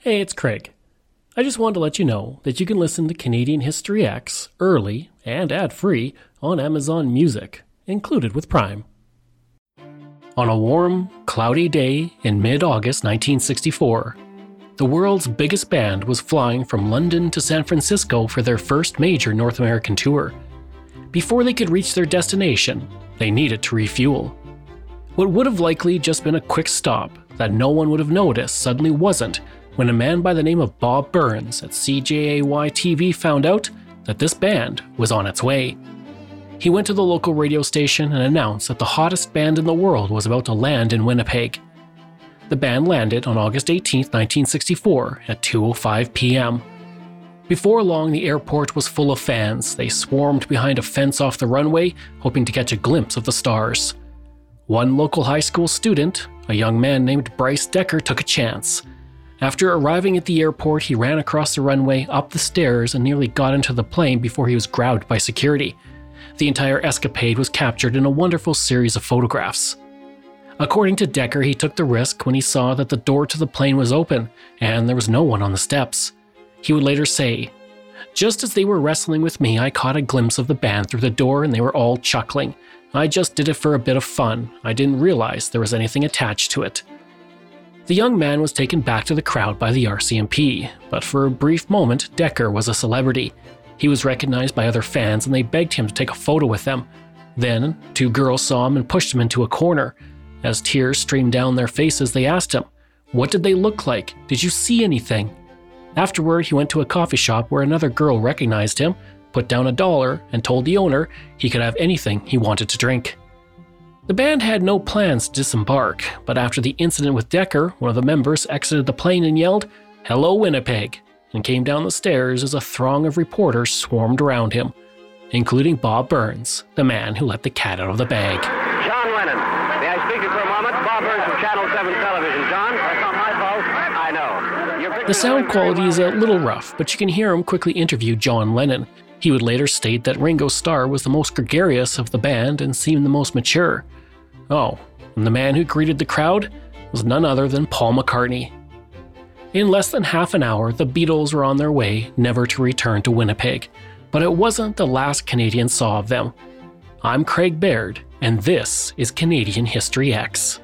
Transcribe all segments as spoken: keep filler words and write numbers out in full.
Hey, it's Craig. I just wanted to let you know that you can listen to Canadian History X early and ad-free on Amazon Music, included with Prime. On a warm, cloudy day in mid-August nineteen sixty-four, the world's biggest band was flying from London to San Francisco for their first major North American tour. Before they could reach their destination, they needed to refuel. What would have likely just been a quick stop that no one would have noticed suddenly wasn't when a man by the name of Bob Burns at C J A Y T V found out that this band was on its way. He went to the local radio station and announced that the hottest band in the world was about to land in Winnipeg. The band landed on August eighteenth, nineteen sixty-four at two oh five p.m. Before long, the airport was full of fans. They swarmed behind a fence off the runway, hoping to catch a glimpse of the stars. One local high school student, a young man named Bryce Decker, took a chance. After arriving at the airport, he ran across the runway, up the stairs, and nearly got into the plane before he was grabbed by security. The entire escapade was captured in a wonderful series of photographs. According to Decker, he took the risk when he saw that the door to the plane was open and there was no one on the steps. He would later say, "Just as they were wrestling with me, I caught a glimpse of the band through the door and they were all chuckling. I just did it for a bit of fun. I didn't realize there was anything attached to it." The young man was taken back to the crowd by the R C M P, but for a brief moment, Decker was a celebrity. He was recognized by other fans and they begged him to take a photo with them. Then, two girls saw him and pushed him into a corner. As tears streamed down their faces, they asked him, "What did they look like? Did you see anything?" Afterward, he went to a coffee shop where another girl recognized him, put down a dollar, and told the owner he could have anything he wanted to drink. The band had no plans to disembark, but after the incident with Decker, one of the members exited the plane and yelled, "Hello, Winnipeg," and came down the stairs as a throng of reporters swarmed around him, including Bob Burns, the man who let the cat out of the bag. John Lennon. May I speak to you for a moment? Bob Burns from Channel seven Television. John, that's not my fault. I know. Your The sound quality is a little rough, but you can hear him quickly interview John Lennon. He would later state that Ringo Starr was the most gregarious of the band and seemed the most mature. Oh, and the man who greeted the crowd was none other than Paul McCartney. In less than half an hour, the Beatles were on their way, never to return to Winnipeg. But it wasn't the last Canadians saw of them. I'm Craig Baird, and this is Canadian History X.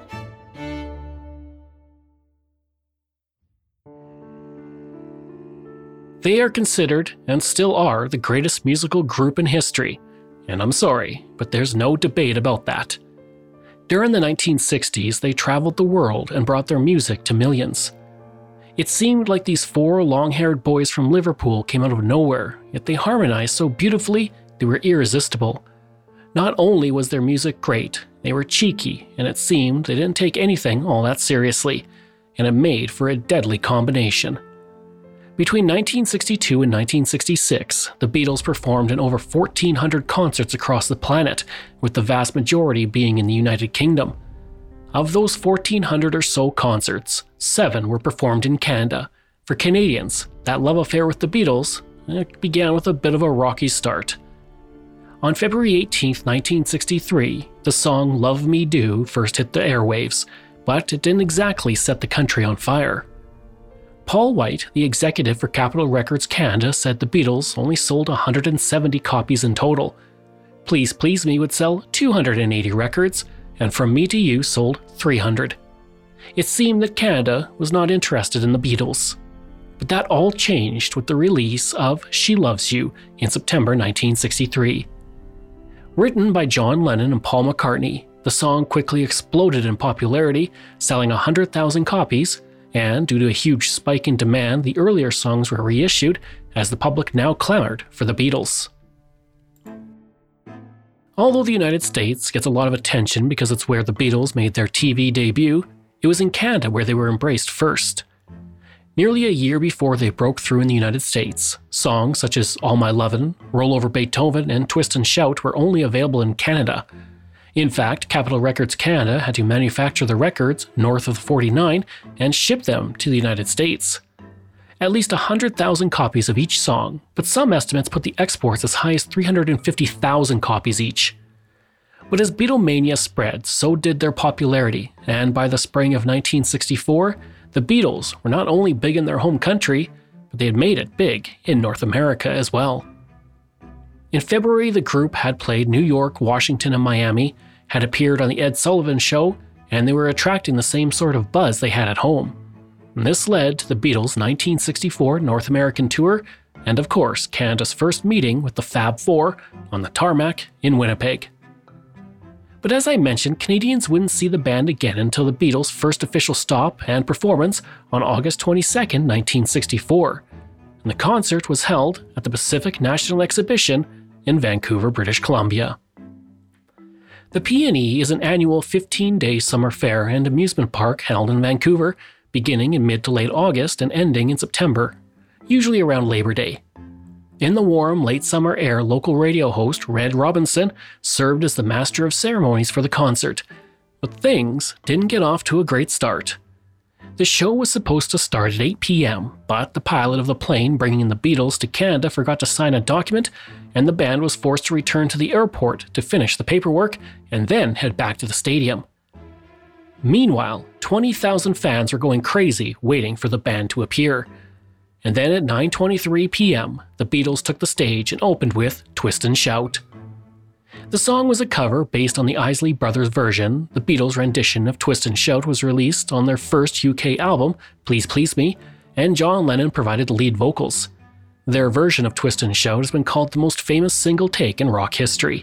They are considered, and still are, the greatest musical group in history. And I'm sorry, but there's no debate about that. During the nineteen sixties, they traveled the world and brought their music to millions. It seemed like these four long-haired boys from Liverpool came out of nowhere, yet they harmonized so beautifully they were irresistible. Not only was their music great, they were cheeky, and it seemed they didn't take anything all that seriously, and it made for a deadly combination. Between nineteen sixty-two and nineteen sixty-six, the Beatles performed in over fourteen hundred concerts across the planet, with the vast majority being in the United Kingdom. Of those fourteen hundred or so concerts, seven were performed in Canada. For Canadians, that love affair with the Beatles it began with a bit of a rocky start. On February eighteenth, nineteen sixty-three, the song Love Me Do first hit the airwaves, but it didn't exactly set the country on fire. Paul White, the executive for Capitol Records Canada, said the Beatles only sold one hundred seventy copies in total. Please Please Me would sell two hundred eighty records, and From Me to You sold three hundred. It seemed that Canada was not interested in the Beatles. But that all changed with the release of She Loves You in September nineteen sixty-three. Written by John Lennon and Paul McCartney, the song quickly exploded in popularity, selling one hundred thousand copies, and due to a huge spike in demand, the earlier songs were reissued as the public now clamored for the Beatles. Although the United States gets a lot of attention because it's where the Beatles made their T V debut, it was in Canada where they were embraced first. Nearly a year before they broke through in the United States, songs such as All My Lovin', Roll Over Beethoven, and Twist and Shout were only available in Canada. In fact, Capitol Records Canada had to manufacture the records north of the forty-nine and ship them to the United States. At least one hundred thousand copies of each song, but some estimates put the exports as high as three hundred fifty thousand copies each. But as Beatlemania spread, so did their popularity, and by the spring of nineteen sixty-four, The Beatles were not only big in their home country, but they had made it big in North America as well. In February, the group had played New York, Washington, and Miami, had appeared on The Ed Sullivan Show, and they were attracting the same sort of buzz they had at home. And this led to the Beatles' nineteen sixty-four North American tour, and of course, Canada's first meeting with the Fab Four on the tarmac in Winnipeg. But as I mentioned, Canadians wouldn't see the band again until the Beatles' first official stop and performance on August twenty-second, nineteen sixty-four. And the concert was held at the Pacific National Exhibition in Vancouver, British Columbia. The P N E is an annual fifteen-day summer fair and amusement park held in Vancouver, beginning in mid to late August and ending in September, usually around Labor Day. In the warm, late summer air, local radio host Red Robinson served as the master of ceremonies for the concert, but things didn't get off to a great start. The show was supposed to start at eight p.m., but the pilot of the plane bringing the Beatles to Canada forgot to sign a document, and the band was forced to return to the airport to finish the paperwork and then head back to the stadium. Meanwhile, twenty thousand fans were going crazy waiting for the band to appear. And then at nine twenty-three p.m., the Beatles took the stage and opened with Twist and Shout. The song was a cover based on the Isley Brothers version. The Beatles' rendition of Twist and Shout was released on their first U K album, Please Please Me, and John Lennon provided the lead vocals. Their version of Twist and Shout has been called the most famous single take in rock history.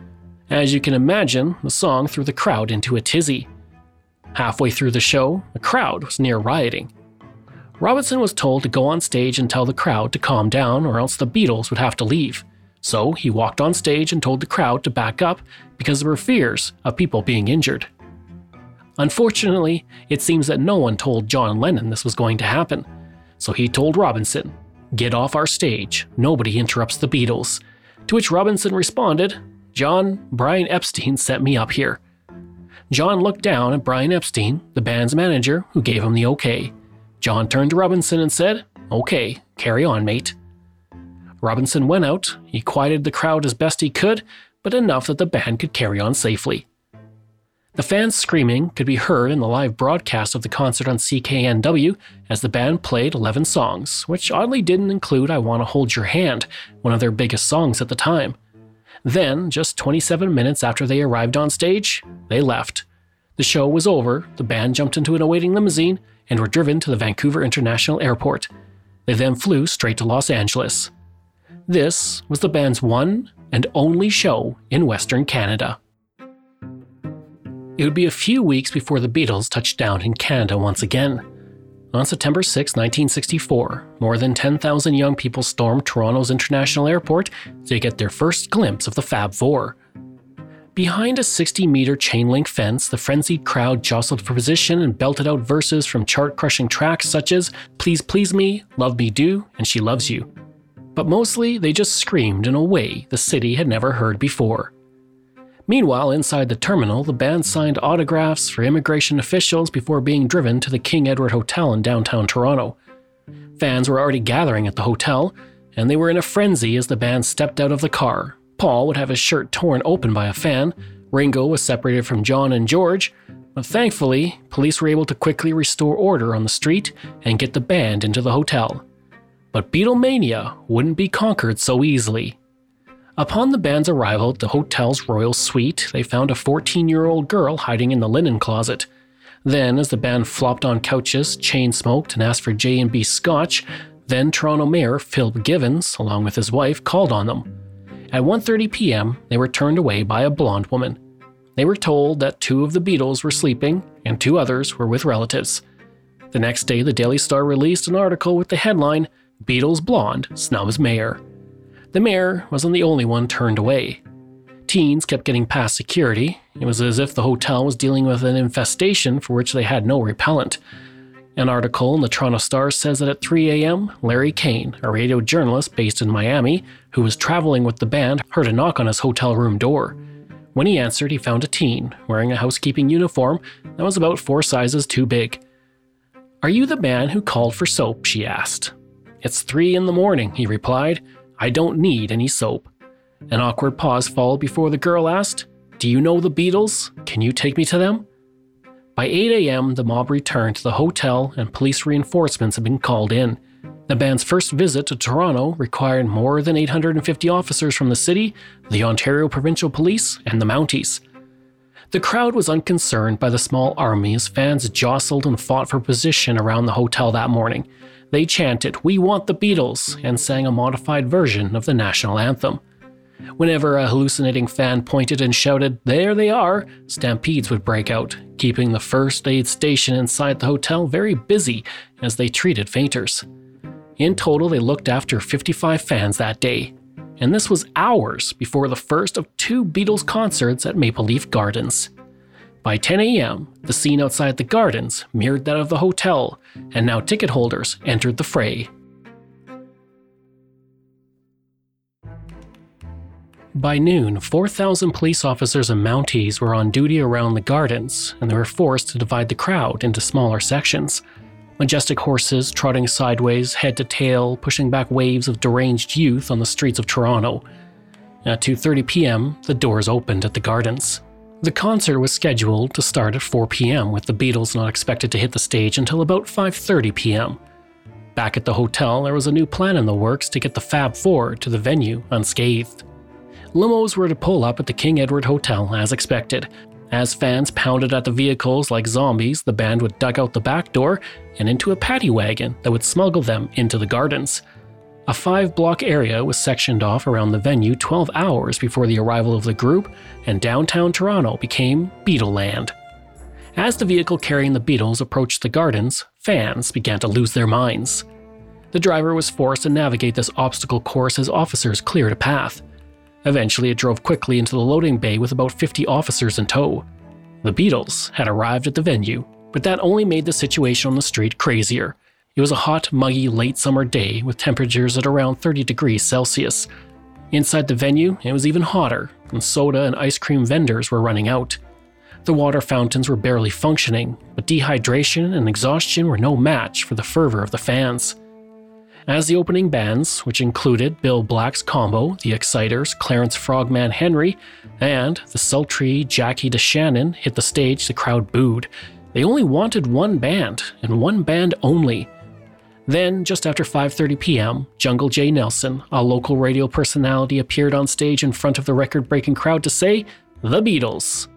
As you can imagine, the song threw the crowd into a tizzy. Halfway through the show, the crowd was near rioting. Robinson was told to go on stage and tell the crowd to calm down or else the Beatles would have to leave. So he walked on stage and told the crowd to back up because there were fears of people being injured. Unfortunately, it seems that no one told John Lennon this was going to happen. So he told Robinson, "Get off our stage, nobody interrupts the Beatles." To which Robinson responded, "John, Brian Epstein set me up here." John looked down at Brian Epstein, the band's manager, who gave him the okay. John turned to Robinson and said, "Okay, carry on, mate." Robinson went out, he quieted the crowd as best he could, but enough that the band could carry on safely. The fans' screaming could be heard in the live broadcast of the concert on C K N W as the band played eleven songs, which oddly didn't include I Wanna Hold Your Hand, one of their biggest songs at the time. Then, just twenty-seven minutes after they arrived on stage, they left. The show was over, the band jumped into an awaiting limousine, and were driven to the Vancouver International Airport. They then flew straight to Los Angeles. This was the band's one and only show in Western Canada. It would be a few weeks before the Beatles touched down in Canada once again. On September sixth, nineteen sixty-four, more than ten thousand young people stormed Toronto's International Airport to get their first glimpse of the Fab Four. Behind a sixty-meter chain-link fence, the frenzied crowd jostled for position and belted out verses from chart-crushing tracks such as Please Please Me, Love Me Do, and She Loves You. But mostly, they just screamed in a way the city had never heard before. Meanwhile, inside the terminal, the band signed autographs for immigration officials before being driven to the King Edward Hotel in downtown Toronto. Fans were already gathering at the hotel, and they were in a frenzy as the band stepped out of the car. Paul would have his shirt torn open by a fan, Ringo was separated from John and George, but thankfully, police were able to quickly restore order on the street and get the band into the hotel. But Beatlemania wouldn't be conquered so easily. Upon the band's arrival at the hotel's royal suite, they found a fourteen-year-old girl hiding in the linen closet. Then, as the band flopped on couches, chain-smoked, and asked for J and B Scotch, then Toronto Mayor Phil Givens, along with his wife, called on them. At one thirty p.m., they were turned away by a blonde woman. They were told that two of the Beatles were sleeping and two others were with relatives. The next day, the Daily Star released an article with the headline, "Beatles Blonde Snubs Mayor." The mayor wasn't the only one turned away. Teens kept getting past security. It was as if the hotel was dealing with an infestation for which they had no repellent. An article in the Toronto Star says that at three a.m., Larry Kane, a radio journalist based in Miami, who was traveling with the band, heard a knock on his hotel room door. When he answered, he found a teen wearing a housekeeping uniform that was about four sizes too big. "Are you the man who called for soap?" she asked. "It's three in the morning," he replied. "I don't need any soap." An awkward pause followed before the girl asked, "Do you know the Beatles? Can you take me to them?" By eight a.m., the mob returned to the hotel and police reinforcements had been called in. The band's first visit to Toronto required more than eight hundred fifty officers from the city, the Ontario Provincial Police, and the Mounties. The crowd was unconcerned by the small army as fans jostled and fought for position around the hotel that morning. They chanted, "We want the Beatles," and sang a modified version of the national anthem. Whenever a hallucinating fan pointed and shouted, "There they are," stampedes would break out, keeping the first aid station inside the hotel very busy as they treated fainters. In total, they looked after fifty-five fans that day, and this was hours before the first of two Beatles concerts at Maple Leaf Gardens. By ten a.m., the scene outside the Gardens mirrored that of the hotel, and now ticket holders entered the fray. By noon, four thousand police officers and Mounties were on duty around the Gardens, and they were forced to divide the crowd into smaller sections. Majestic horses trotting sideways, head to tail, pushing back waves of deranged youth on the streets of Toronto. At two thirty p.m., the doors opened at the Gardens. The concert was scheduled to start at four p.m., with the Beatles not expected to hit the stage until about five thirty p.m. Back at the hotel, there was a new plan in the works to get the Fab Four to the venue unscathed. Limos were to pull up at the King Edward Hotel as expected. As fans pounded at the vehicles like zombies, the band would duck out the back door and into a paddy wagon that would smuggle them into the Gardens. A five-block area was sectioned off around the venue twelve hours before the arrival of the group, and downtown Toronto became Beatleland. As the vehicle carrying the Beatles approached the Gardens, fans began to lose their minds. The driver was forced to navigate this obstacle course as officers cleared a path. Eventually, it drove quickly into the loading bay with about fifty officers in tow. The Beatles had arrived at the venue, but that only made the situation on the street crazier. It was a hot, muggy, late summer day with temperatures at around thirty degrees Celsius. Inside the venue, it was even hotter, and soda and ice cream vendors were running out. The water fountains were barely functioning, but dehydration and exhaustion were no match for the fervor of the fans. As the opening bands, which included Bill Black's Combo, the Exciters, Clarence Frogman Henry, and the sultry Jackie DeShannon hit the stage, the crowd booed. They only wanted one band, and one band only. Then, just after five thirty p.m., Jungle Jay Nelson, a local radio personality, appeared on stage in front of the record-breaking crowd to say, "The Beatles."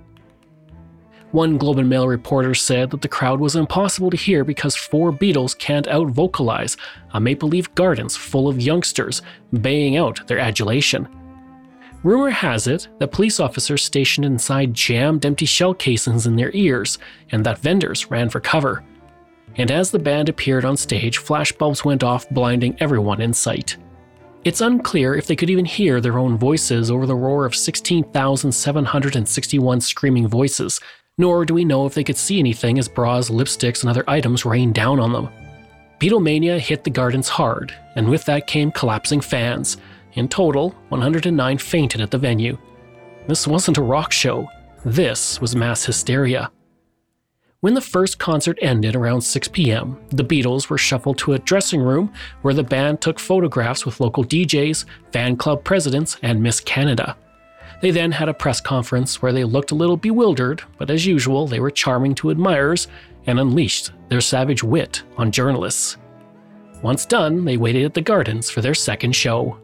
One Globe and Mail reporter said that the crowd was impossible to hear because four Beatles can't out-vocalize a Maple Leaf Gardens full of youngsters baying out their adulation. Rumor has it that police officers stationed inside jammed empty shell casings in their ears, and that vendors ran for cover. And as the band appeared on stage, flashbulbs went off, blinding everyone in sight. It's unclear if they could even hear their own voices over the roar of sixteen thousand seven hundred sixty-one screaming voices, nor do we know if they could see anything as bras, lipsticks, and other items rained down on them. Beatlemania hit the Gardens hard, and with that came collapsing fans. In total, one hundred nine fainted at the venue. This wasn't a rock show. This was mass hysteria. When the first concert ended around six p.m., the Beatles were shuffled to a dressing room where the band took photographs with local D Js, fan club presidents, and Miss Canada. They then had a press conference where they looked a little bewildered, but as usual, they were charming to admirers and unleashed their savage wit on journalists. Once done, they waited at the Gardens for their second show.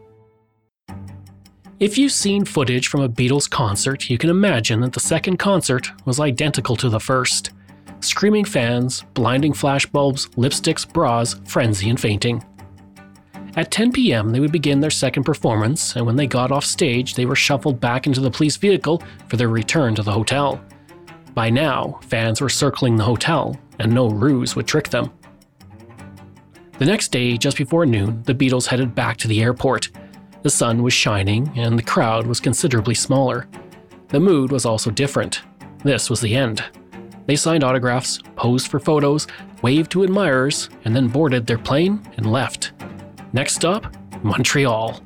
If you've seen footage from a Beatles concert, you can imagine that the second concert was identical to the first. Screaming fans, blinding flashbulbs, lipsticks, bras, frenzy, and fainting. At ten p.m., they would begin their second performance, and when they got off stage, they were shuffled back into the police vehicle for their return to the hotel. By now, fans were circling the hotel, and no ruse would trick them. The next day, just before noon, the Beatles headed back to the airport. The sun was shining, and the crowd was considerably smaller. The mood was also different. This was the end. They signed autographs, posed for photos, waved to admirers, and then boarded their plane and left. Next stop, Montreal.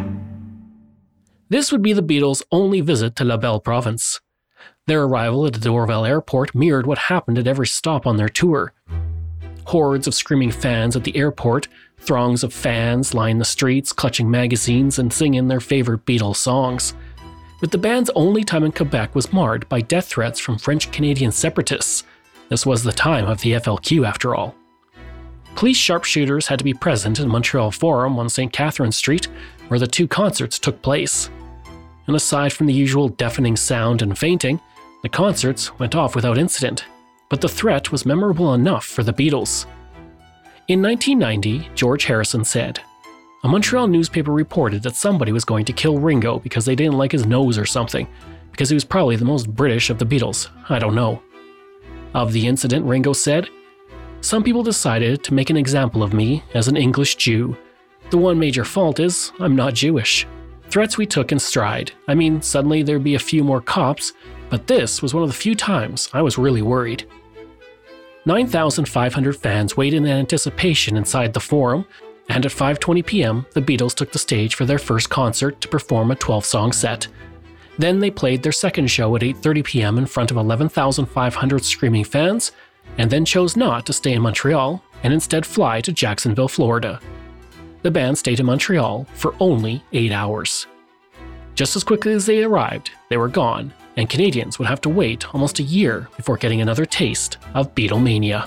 This would be the Beatles' only visit to La Belle Province. Their arrival at the Dorval Airport mirrored what happened at every stop on their tour. Hordes of screaming fans at the airport, throngs of fans lined the streets, clutching magazines and singing their favorite Beatles songs. But the band's only time in Quebec was marred by death threats from French-Canadian separatists. This was the time of the F L Q, after all. Police sharpshooters had to be present in Montreal Forum on Saint Catherine Street, where the two concerts took place. And aside from the usual deafening sound and fainting, the concerts went off without incident. But the threat was memorable enough for the Beatles. In nineteen ninety, George Harrison said, "A Montreal newspaper reported that somebody was going to kill Ringo because they didn't like his nose or something, because he was probably the most British of the Beatles. I don't know." Of the incident, Ringo said, "Some people decided to make an example of me as an English Jew. The one major fault is I'm not Jewish. Threats we took in stride. I mean, suddenly there'd be a few more cops, but this was one of the few times I was really worried." nine thousand five hundred fans waited in anticipation inside the Forum, and at five twenty p.m., the Beatles took the stage for their first concert to perform a twelve-song set. Then they played their second show at eight thirty p.m. in front of eleven thousand five hundred screaming fans, and then chose not to stay in Montreal and instead fly to Jacksonville, Florida. The band stayed in Montreal for only eight hours. Just as quickly as they arrived, they were gone, and Canadians would have to wait almost a year before getting another taste of Beatlemania.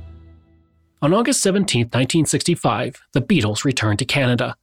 On August seventeenth, nineteen sixty-five, the Beatles returned to Canada.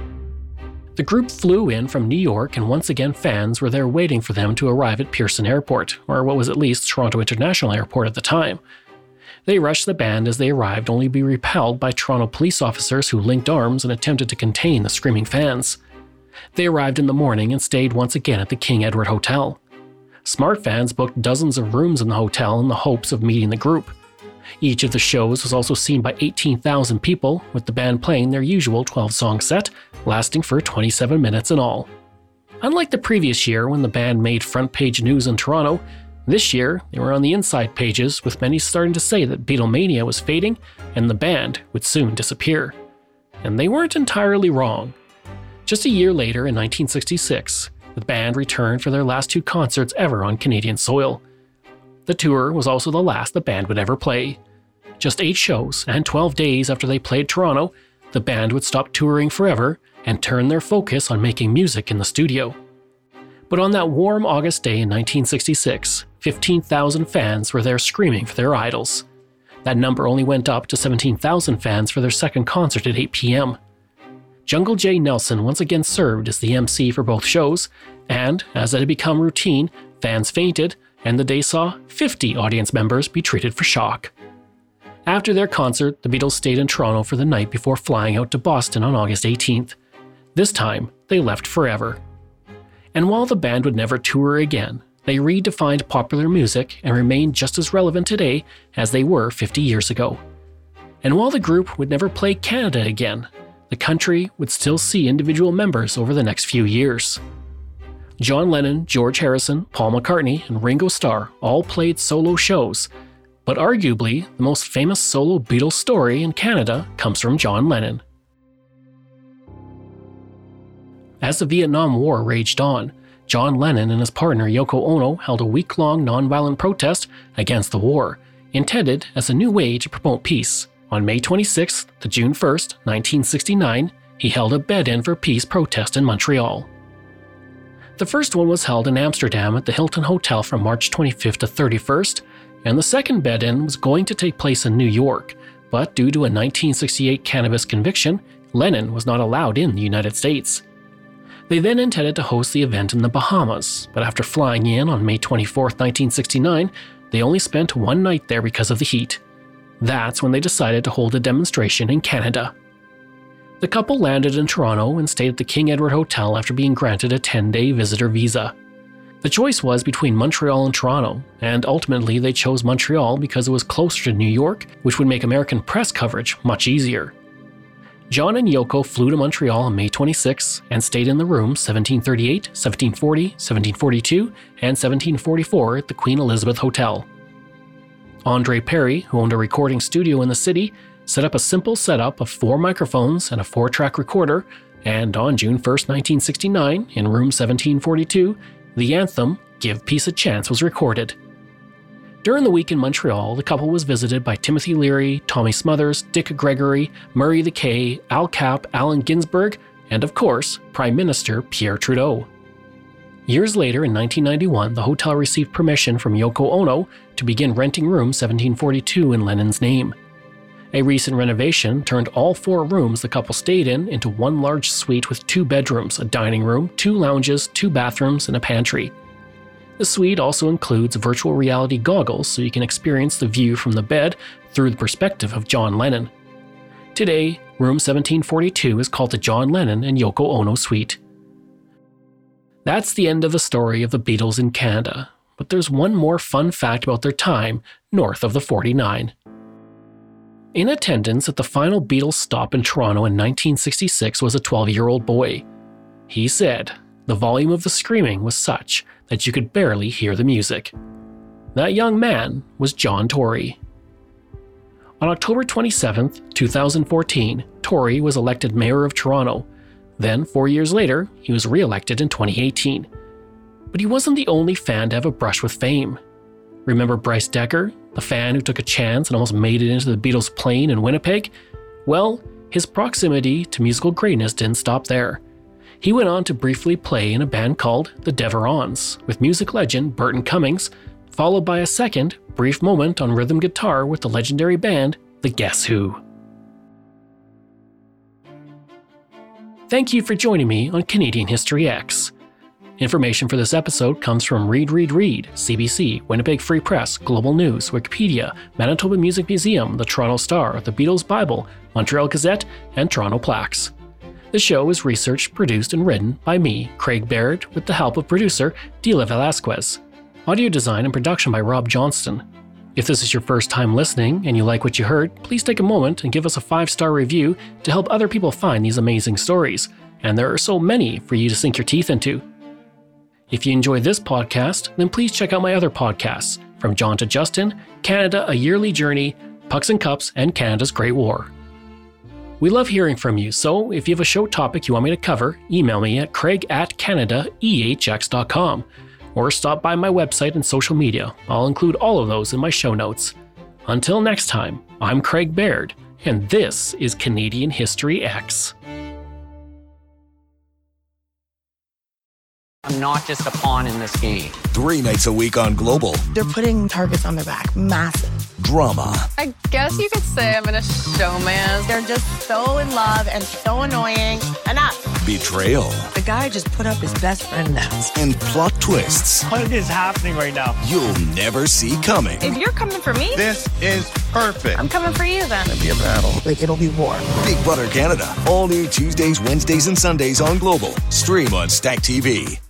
The group flew in from New York, and once again fans were there waiting for them to arrive at Pearson Airport, or what was at least Toronto International Airport at the time. They rushed the band as they arrived, only to be repelled by Toronto police officers who linked arms and attempted to contain the screaming fans. They arrived in the morning and stayed once again at the King Edward Hotel. Smart fans booked dozens of rooms in the hotel in the hopes of meeting the group. Each of the shows was also seen by eighteen thousand people, with the band playing their usual twelve-song set, lasting for twenty-seven minutes in all. Unlike the previous year when the band made front-page news in Toronto, this year they were on the inside pages, with many starting to say that Beatlemania was fading and the band would soon disappear. And they weren't entirely wrong. Just a year later, in nineteen sixty-six, the band returned for their last two concerts ever on Canadian soil. The tour was also the last the band would ever play. Just eight shows and twelve days after they played Toronto, the band would stop touring forever and turn their focus on making music in the studio. But on that warm August day in nineteen sixty-six, fifteen thousand fans were there screaming for their idols. That number only went up to seventeen thousand fans for their second concert at eight p.m. Jungle Jay Nelson once again served as the M C for both shows, and, as it had become routine, fans fainted, and the day saw fifty audience members be treated for shock. After their concert, the Beatles stayed in Toronto for the night before flying out to Boston on August eighteenth. This time, they left forever. And while the band would never tour again, they redefined popular music and remained just as relevant today as they were fifty years ago. And while the group would never play Canada again, the country would still see individual members over the next few years. John Lennon, George Harrison, Paul McCartney, and Ringo Starr all played solo shows, but arguably the most famous solo Beatles story in Canada comes from John Lennon. As the Vietnam War raged on, John Lennon and his partner Yoko Ono held a week-long nonviolent protest against the war, intended as a new way to promote peace. On May twenty-sixth to June first, nineteen sixty-nine, he held a Bed-In for Peace protest in Montreal. The first one was held in Amsterdam at the Hilton Hotel from March twenty-fifth to thirty-first, and the second Bed-In was going to take place in New York, but due to a nineteen sixty-eight cannabis conviction, Lennon was not allowed in the United States. They then intended to host the event in the Bahamas, but after flying in on May twenty-fourth, nineteen sixty-nine, they only spent one night there because of the heat. That's when they decided to hold a demonstration in Canada. The couple landed in Toronto and stayed at the King Edward Hotel after being granted a ten-day visitor visa. The choice was between Montreal and Toronto, and ultimately they chose Montreal because it was closer to New York, which would make American press coverage much easier. John and Yoko flew to Montreal on May twenty-sixth and stayed in the rooms seventeen thirty-eight, seventeen forty, seventeen forty-two, and seventeen forty-four at the Queen Elizabeth Hotel. Andre Perry, who owned a recording studio in the city, set up a simple setup of four microphones and a four-track recorder, and on June first, nineteen sixty-nine, in room seventeen forty-two, the anthem, Give Peace a Chance, was recorded. During the week in Montreal, the couple was visited by Timothy Leary, Tommy Smothers, Dick Gregory, Murray the K, Al Capp, Allen Ginsberg, and of course, Prime Minister Pierre Trudeau. Years later, in nineteen ninety-one, the hotel received permission from Yoko Ono to begin renting room seventeen forty-two in Lennon's name. A recent renovation turned all four rooms the couple stayed in into one large suite with two bedrooms, a dining room, two lounges, two bathrooms, and a pantry. The suite also includes virtual reality goggles so you can experience the view from the bed through the perspective of John Lennon. Today, room seventeen forty-two is called the John Lennon and Yoko Ono Suite. That's the end of the story of the Beatles in Canada, but there's one more fun fact about their time north of the forty-nine. In attendance at the final Beatles stop in Toronto in nineteen sixty-six was a twelve-year-old boy. He said, the volume of the screaming was such that you could barely hear the music. That young man was John Tory. On October twenty-seventh, twenty fourteen, Tory was elected mayor of Toronto. Then, four years later, he was re-elected in twenty eighteen. But he wasn't the only fan to have a brush with fame. Remember Bryce Decker, the fan who took a chance and almost made it into the Beatles' plane in Winnipeg? Well, his proximity to musical greatness didn't stop there. He went on to briefly play in a band called the Deverons, with music legend Burton Cummings, followed by a second, brief moment on rhythm guitar with the legendary band, the Guess Who. Thank you for joining me on Canadian History X. Information for this episode comes from Read Read Read, C B C, Winnipeg Free Press, Global News, Wikipedia, Manitoba Music Museum, the Toronto Star, the Beatles Bible, Montreal Gazette, and Toronto Plaques. The show is researched, produced, and written by me, Craig Baird, with the help of producer Dila Velasquez. Audio design and production by Rob Johnston. If this is your first time listening and you like what you heard, please take a moment and give us a five-star review to help other people find these amazing stories. And there are so many for you to sink your teeth into. If you enjoyed this podcast, then please check out my other podcasts, From John to Justin, Canada, A Yearly Journey, Pucks and Cups, and Canada's Great War. We love hearing from you, so if you have a show topic you want me to cover, email me at craig at canada e h x dot com. Or stop by my website and social media. I'll include all of those in my show notes. Until next time, I'm Craig Baird, and this is Canadian History X. I'm not just a pawn in this game. Three nights a week on Global. They're putting targets on their back. Massive. Drama. I guess you could say I'm in a showman. They're just so in love and so annoying. Enough. Betrayal. The guy just put up his best friend now. And plot twists. What is happening right now? You'll never see coming. If you're coming for me, this is perfect. I'm coming for you then. It'll be a battle. Like, it'll be war. Big Brother Canada. All new Tuesdays, Wednesdays, and Sundays on Global. Stream on Stack T V.